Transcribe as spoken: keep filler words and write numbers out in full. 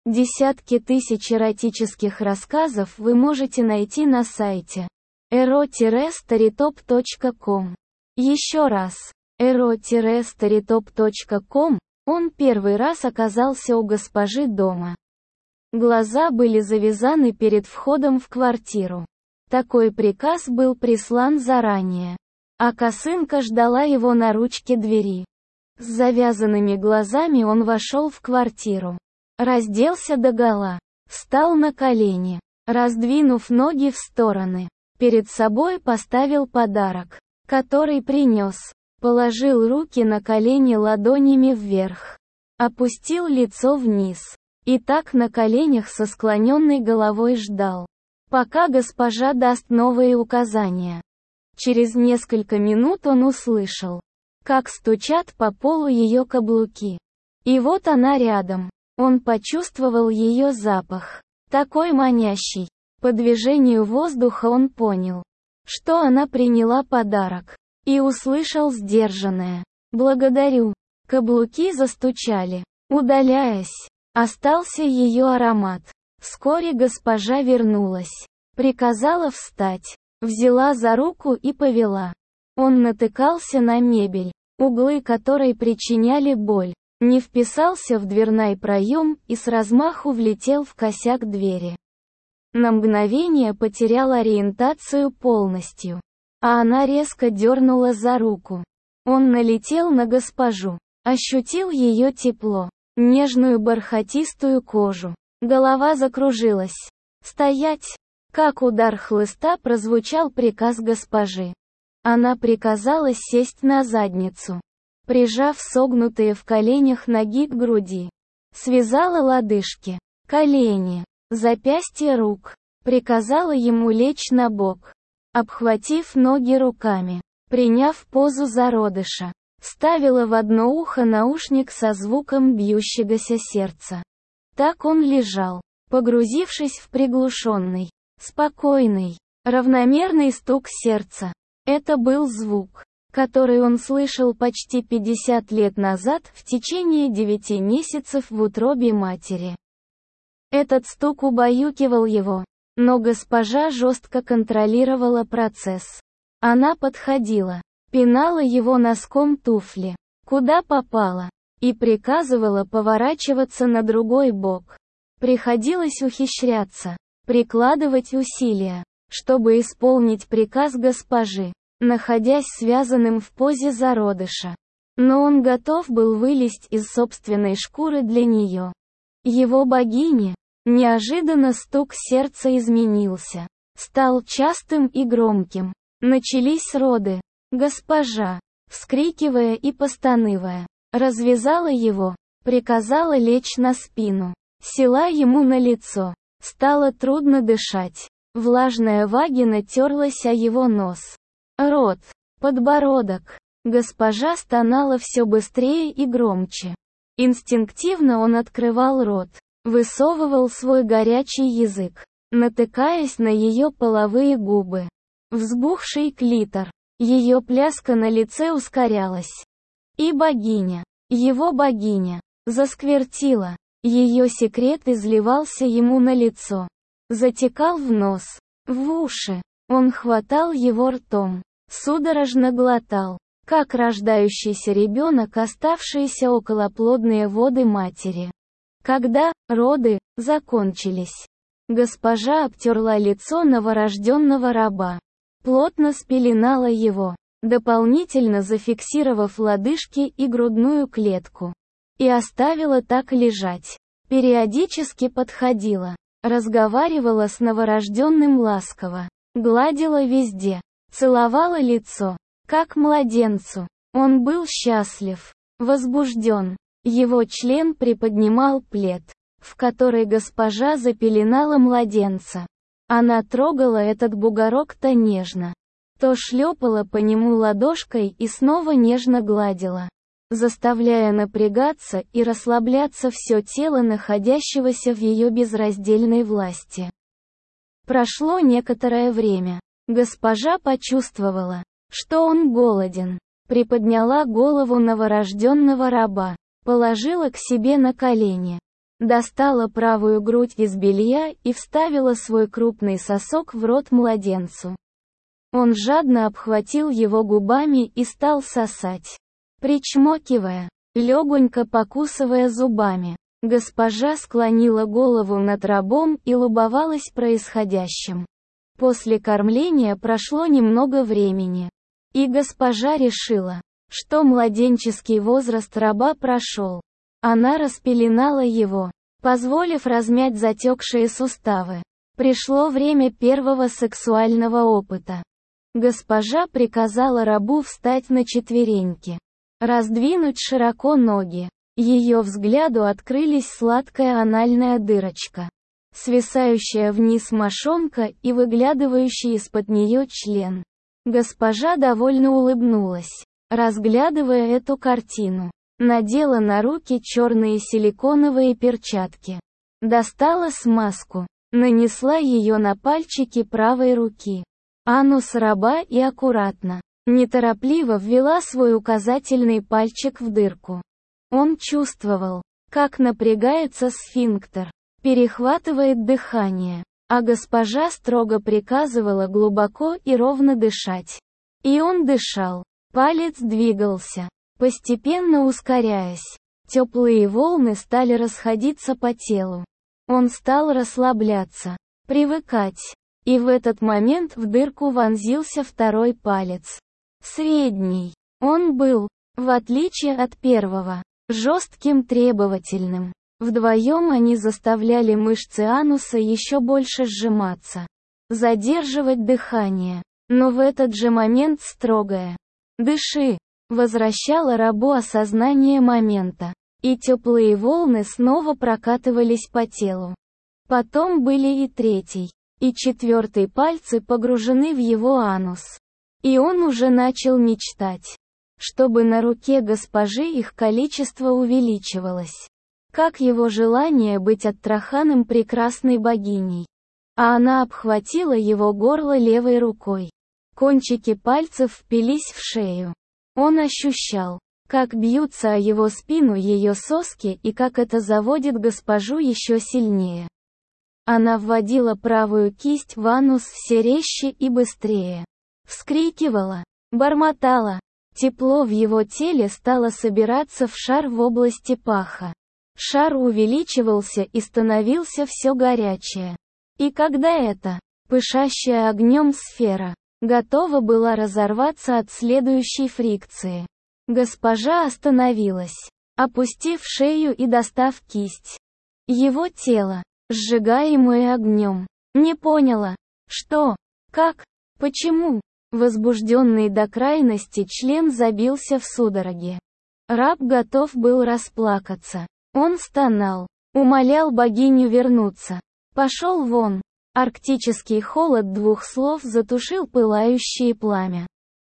Десятки тысяч эротических рассказов вы можете найти на сайте эро старитоп точка ком. Еще раз, эро старитоп точка ком, он первый раз оказался у госпожи дома. Глаза были завязаны перед входом в квартиру. Такой приказ был прислан заранее. А косынка ждала его на ручке двери. С завязанными глазами он вошел в квартиру. Разделся догола. Встал на колени. Раздвинув ноги в стороны. Перед собой поставил подарок, который принес. Положил руки на колени ладонями вверх. Опустил лицо вниз. И так на коленях со склоненной головой ждал, пока госпожа даст новые указания. Через несколько минут он услышал, как стучат по полу ее каблуки. И вот она рядом. Он почувствовал ее запах, такой манящий. По движению воздуха он понял, что она приняла подарок. И услышал сдержанное «благодарю». Каблуки застучали, удаляясь. Остался ее аромат. Вскоре госпожа вернулась. Приказала встать. Взяла за руку и повела. Он натыкался на мебель, углы которой причиняли боль. Не вписался в дверной проем и с размаху влетел в косяк двери. На мгновение потерял ориентацию полностью. А она резко дернула за руку. Он налетел на госпожу. Ощутил ее тепло, нежную бархатистую кожу. Голова закружилась. «Стоять!» Как удар хлыста прозвучал приказ госпожи. Она приказала сесть на задницу, прижав согнутые в коленях ноги к груди. Связала лодыжки, колени, запястья рук. Приказала ему лечь на бок, обхватив ноги руками, приняв позу зародыша. Вставила в одно ухо наушник со звуком бьющегося сердца. Так он лежал, погрузившись в приглушенный, спокойный, равномерный стук сердца. Это был звук, который он слышал почти пятьдесят лет назад в течение девяти месяцев в утробе матери. Этот стук убаюкивал его, но госпожа жестко контролировала процесс. Она подходила, пинала его носком туфли, куда попало, и приказывала поворачиваться на другой бок. Приходилось ухищряться, прикладывать усилия, чтобы исполнить приказ госпожи, находясь связанным в позе зародыша. Но он готов был вылезть из собственной шкуры для нее. Его богине. Неожиданно стук сердца изменился, стал частым и громким. Начались роды. Госпожа, вскрикивая и постанывая, развязала его, приказала лечь на спину, села ему на лицо. Стало трудно дышать. Влажная вагина терлась о его нос. Рот, подбородок. Госпожа стонала все быстрее и громче. Инстинктивно он открывал рот, высовывал свой горячий язык, натыкаясь на ее половые губы. Взбухший клитор. Ее пляска на лице ускорялась. И богиня, его богиня, засквертила. Ее секрет изливался ему на лицо. Затекал в нос, в уши. Он хватал его ртом, судорожно глотал, как рождающийся ребенок, оставшиеся околоплодные воды матери. Когда роды закончились, госпожа обтерла лицо новорожденного раба, плотно спеленала его, дополнительно зафиксировав лодыжки и грудную клетку, и оставила так лежать. Периодически подходила, разговаривала с новорожденным ласково, гладила везде, целовала лицо, как младенцу. Он был счастлив, возбужден. Его член приподнимал плед, в который госпожа запеленала младенца. Она трогала этот бугорок то нежно, то шлепала по нему ладошкой и снова нежно гладила, заставляя напрягаться и расслабляться все тело находящегося в ее безраздельной власти. Прошло некоторое время. Госпожа почувствовала, что он голоден, приподняла голову новорожденного раба, положила к себе на колени, достала правую грудь из белья и вставила свой крупный сосок в рот младенцу. Он жадно обхватил его губами и стал сосать, причмокивая, легонько покусывая зубами. Госпожа склонила голову над рабом и любовалась происходящим. После кормления прошло немного времени, и госпожа решила, что младенческий возраст раба прошел. Она распеленала его, позволив размять затекшие суставы. Пришло время первого сексуального опыта. Госпожа приказала рабу встать на четвереньки, раздвинуть широко ноги. Ее взгляду открылись сладкая анальная дырочка, свисающая вниз мошонка и выглядывающий из-под нее член. Госпожа довольно улыбнулась, разглядывая эту картину. Надела на руки черные силиконовые перчатки. Достала смазку, нанесла ее на пальчики правой руки. Анус раба и аккуратно, неторопливо ввела свой указательный пальчик в дырку. Он чувствовал, как напрягается сфинктер, перехватывает дыхание, а госпожа строго приказывала глубоко и ровно дышать. И он дышал, палец двигался, постепенно ускоряясь. Теплые волны стали расходиться по телу. Он стал расслабляться, привыкать. И в этот момент в дырку вонзился второй палец. Средний. Он был, в отличие от первого, жестким, требовательным. Вдвоем они заставляли мышцы ануса еще больше сжиматься, задерживать дыхание. Но в этот же момент строгое «дыши» возвращало рабу осознание момента, и теплые волны снова прокатывались по телу. Потом были и третий, и четвертый пальцы погружены в его анус. И он уже начал мечтать, чтобы на руке госпожи их количество увеличивалось. Как его желание быть оттраханным прекрасной богиней. А она обхватила его горло левой рукой. Кончики пальцев впились в шею. Он ощущал, как бьются о его спину ее соски и как это заводит госпожу еще сильнее. Она вводила правую кисть в анус все резче и быстрее. Вскрикивала, бормотала. Тепло в его теле стало собираться в шар в области паха. Шар увеличивался и становился все горячее. И когда эта, пышащая огнем сфера, готова была разорваться от следующей фрикции, госпожа остановилась, опустив шею и достав кисть. Его тело, сжигаемое огнем, не поняло, что, как, почему. Возбужденный до крайности член забился в судороге. Раб готов был расплакаться. Он стонал, умолял богиню вернуться. Пошел вон. Арктический холод двух слов затушил пылающее пламя.